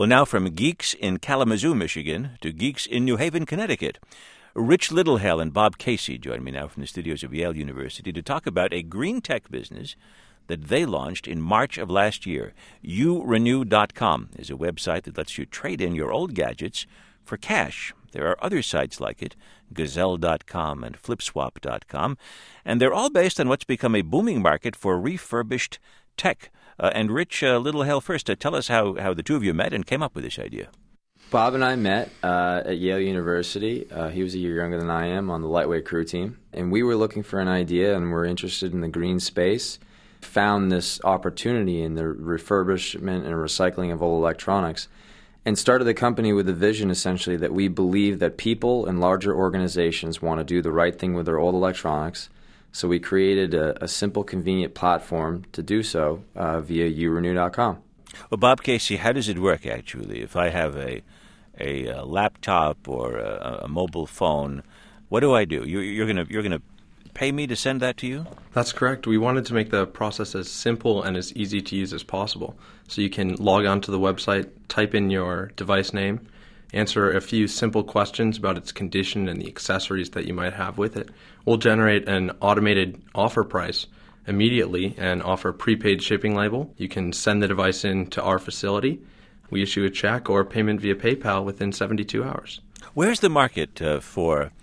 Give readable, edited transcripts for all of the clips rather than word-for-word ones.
Well, now from geeks in Kalamazoo, Michigan, to geeks in New Haven, Connecticut. Rich Littlehale and Bob Casey join me now from the studios of Yale University to talk about a green tech business that they launched in March of last year. YouRenew.com is a website that lets you trade in your old gadgets for cash. There are other sites like it, Gazelle.com and Flipswap.com, and they're all based on what's become a booming market for refurbished tech. And Rich Littlehale, first, tell us how the two of you met and came up with this idea. Bob and I met at Yale University. He was a year younger than I am on the lightweight crew team. And we were looking for an idea and were interested in the green space. Found this opportunity in the refurbishment and recycling of old electronics and started the company with the vision essentially that we believe that people and larger organizations want to do the right thing with their old electronics. So we created a simple, convenient platform to do so via YouRenew.com. Well, Bob Casey, how does it work actually? If I have a laptop or a mobile phone, what do I do? You're gonna pay me to send that to you? That's correct. We wanted to make the process as simple and as easy to use as possible. So you can log on to the website, type in your device name, answer a few simple questions about its condition and the accessories that you might have with it. We'll generate an automated offer price immediately and offer a prepaid shipping label. You can send the device in to our facility. We issue a check or payment via PayPal within 72 hours. Where's the market for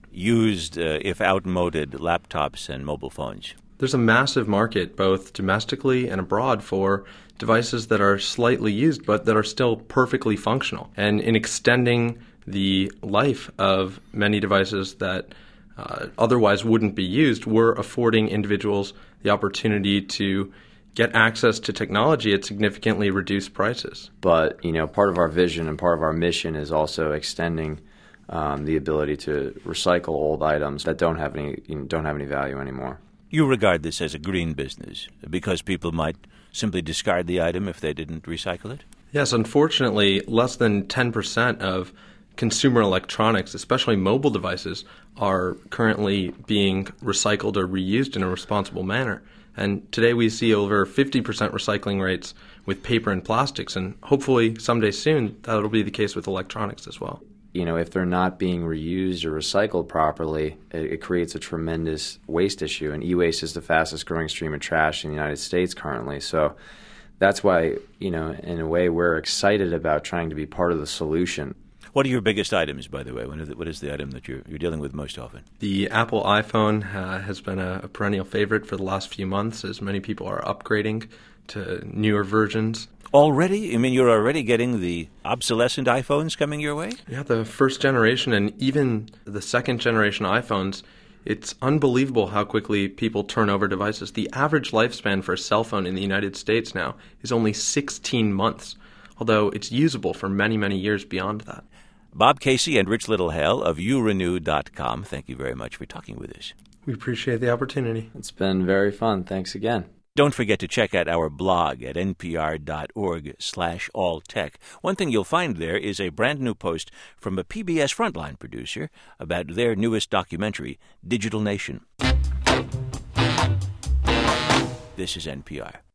used, if outmoded, laptops and mobile phones? There's a massive market, both domestically and abroad, for devices that are slightly used but that are still perfectly functional. And in extending the life of many devices that otherwise wouldn't be used, we're affording individuals the opportunity to get access to technology at significantly reduced prices. But, part of our vision and part of our mission is also extending the ability to recycle old items that don't have any value anymore. You regard this as a green business because people might simply discard the item if they didn't recycle it? Yes, unfortunately, less than 10% of consumer electronics, especially mobile devices, are currently being recycled or reused in a responsible manner. And today we see over 50% recycling rates with paper and plastics, and hopefully someday soon that'll be the case with electronics as well. If they're not being reused or recycled properly, it creates a tremendous waste issue. And e-waste is the fastest growing stream of trash in the United States currently. So that's why, in a way, we're excited about trying to be part of the solution. What are your biggest items, by the way? What is the item that you're dealing with most often? The Apple iPhone has been a perennial favorite for the last few months as many people are upgrading to newer versions. Already? You mean you're already getting the obsolescent iPhones coming your way? Yeah, the first generation and even the second generation iPhones, it's unbelievable how quickly people turn over devices. The average lifespan for a cell phone in the United States now is only 16 months, although it's usable for many, many years beyond that. Bob Casey and Rich Littlehale of YouRenew.com, thank you very much for talking with us. We appreciate the opportunity. It's been very fun. Thanks again. Don't forget to check out our blog at npr.org/alltech. One thing you'll find there is a brand new post from a PBS Frontline producer about their newest documentary, Digital Nation. This is NPR.